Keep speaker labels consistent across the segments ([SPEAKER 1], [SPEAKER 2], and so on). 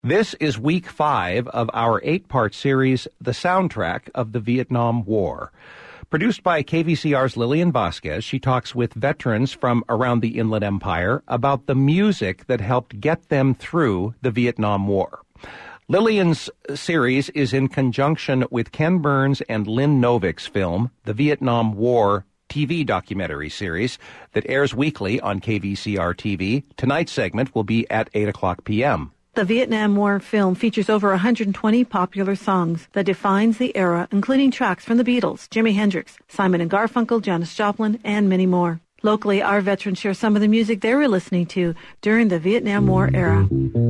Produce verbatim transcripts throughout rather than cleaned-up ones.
[SPEAKER 1] This is week five of our eight-part series, The Soundtrack of the Vietnam War. Produced by K V C R's Lillian Vasquez, she talks with veterans from around the Inland Empire about the music that helped get them through the Vietnam War. Lillian's series is in conjunction with Ken Burns and Lynn Novick's film, The Vietnam War T V documentary series that airs weekly on K V C R T V. Tonight's segment will be at eight o'clock p.m.
[SPEAKER 2] The Vietnam War film features over one hundred twenty popular songs that defines the era, including tracks from the Beatles, Jimi Hendrix, Simon and Garfunkel, Janis Joplin, and many more. Locally, our veterans share some of the music they were listening to during the Vietnam War era.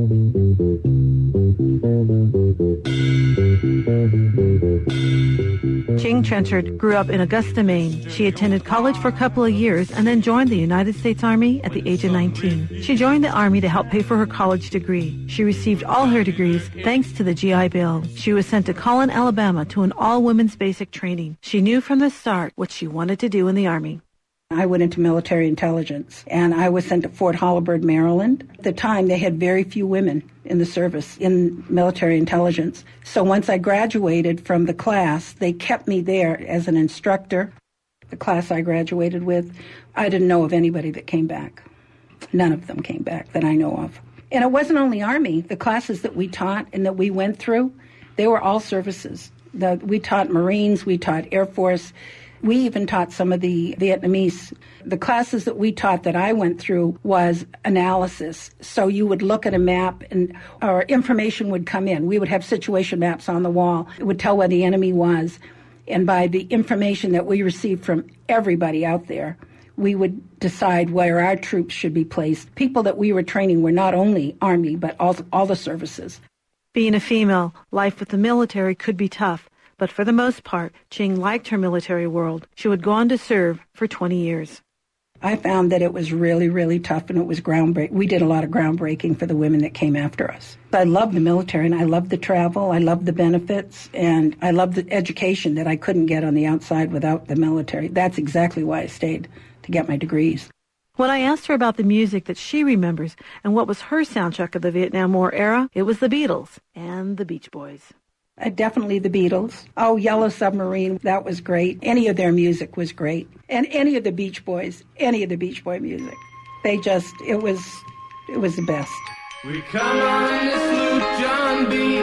[SPEAKER 2] Ching Trenchard grew up in Augusta, Maine. She attended college for a couple of years and then joined the United States Army at the age of nineteen. She joined the Army to help pay for her college degree. She received all her degrees thanks to the G I Bill. She was sent to Collin, Alabama to an all-women's basic training. She knew from the start what she wanted to do in the Army.
[SPEAKER 3] I went into military intelligence, and I was sent to Fort Holabird, Maryland. At the time, they had very few women in the service in military intelligence. So once I graduated from the class, they kept me there as an instructor. The class I graduated with, I didn't know of anybody that came back. None of them came back that I know of. And it wasn't only Army. The classes that we taught and that we went through, they were all services. The, we taught Marines, we taught Air Force. We even taught some of the Vietnamese. The classes that we taught that I went through was analysis. So you would look at a map and our information would come in. We would have situation maps on the wall. It would tell where the enemy was. And by the information that we received from everybody out there, we would decide where our troops should be placed. People that we were training were not only Army, but all, all the services.
[SPEAKER 2] Being a female, life with the military could be tough. But for the most part, Ching liked her military world. She would go on to serve for twenty years.
[SPEAKER 3] I found that it was really, really tough, and it was groundbreaking. We did a lot of groundbreaking for the women that came after us. I loved the military, and I loved the travel. I loved the benefits, and I loved the education that I couldn't get on the outside without the military. That's exactly why I stayed, to get my degrees.
[SPEAKER 2] When I asked her about the music that she remembers and what was her soundtrack of the Vietnam War era, it was the Beatles and the Beach Boys.
[SPEAKER 3] Uh, definitely the Beatles. Oh, Yellow Submarine, that was great. Any of their music was great. And any of the Beach Boys, any of the Beach Boy music. They just, it was, it was the best.
[SPEAKER 4] We come on to salute John B.,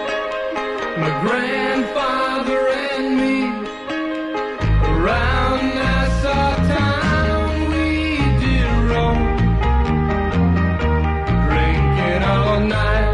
[SPEAKER 4] my grandfather and me. Around Nassau town we did roam, drinking all night.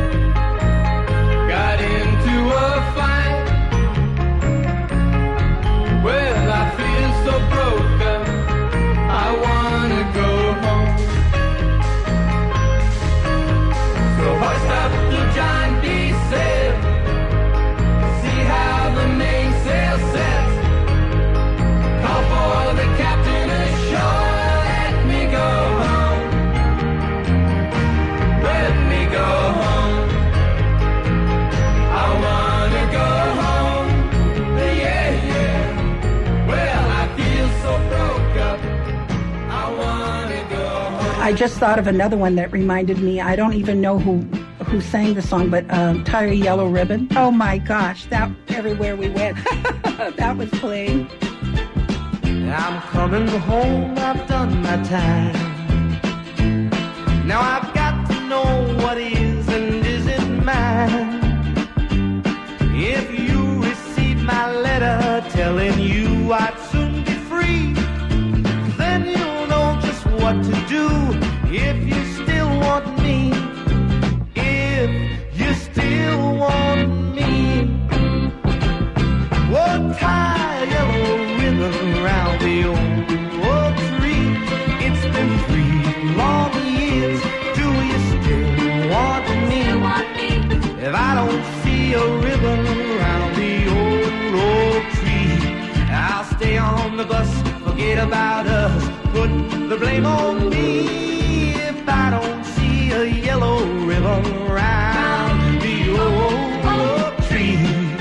[SPEAKER 3] I just thought of another one that reminded me. I don't even know who who sang the song, but um, Tie a Yellow Ribbon. Oh my gosh, that everywhere we went, that was playing.
[SPEAKER 5] I'm coming home, I've done my time. Now I've got to know what is and isn't mine. If you receive my letter telling you I'd soon be free, then you'll know just what to do if you still want me. If you still want me, oh, tie a yellow ribbon around the old oak tree. It's been three long years. Do you still want me? If I don't see a ribbon around the old oak tree, I'll stay on the bus, forget about us, put the blame on me. If I don't see a yellow ribbon around the old oak tree.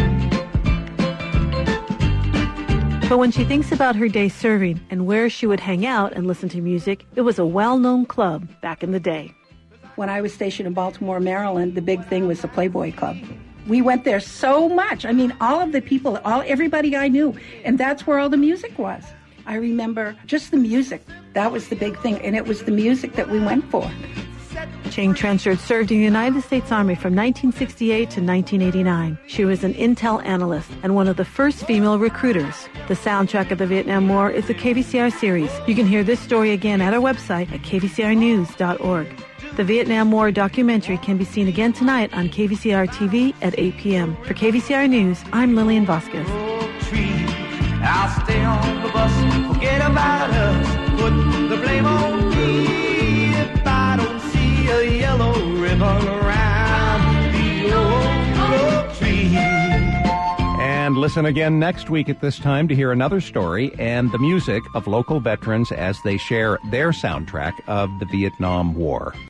[SPEAKER 2] But when she thinks about her day serving and where she would hang out and listen to music, it was a well-known club back in the day.
[SPEAKER 3] When I was stationed in Baltimore, Maryland, the big thing was the Playboy Club. We went there so much. I mean, all of the people, all everybody I knew, and that's where all the music was. I remember just the music. That was the big thing, and it was the music that we went for.
[SPEAKER 2] Ching Trenchard served in the United States Army from nineteen sixty-eight to nineteen eighty-nine. She was an intel analyst and one of the first female recruiters. The soundtrack of the Vietnam War is a K V C R series. You can hear this story again at our website at k v c r news dot org. The Vietnam War documentary can be seen again tonight on K V C R T V at eight p.m. For K V C R News, I'm Lillian Vasquez.
[SPEAKER 5] I'll stay on the bus, forget about us, put the blame on me if I don't see a yellow ribbon around the old oak tree.
[SPEAKER 1] And listen again next week at this time to hear another story and the music of local veterans as they share their soundtrack of the Vietnam War.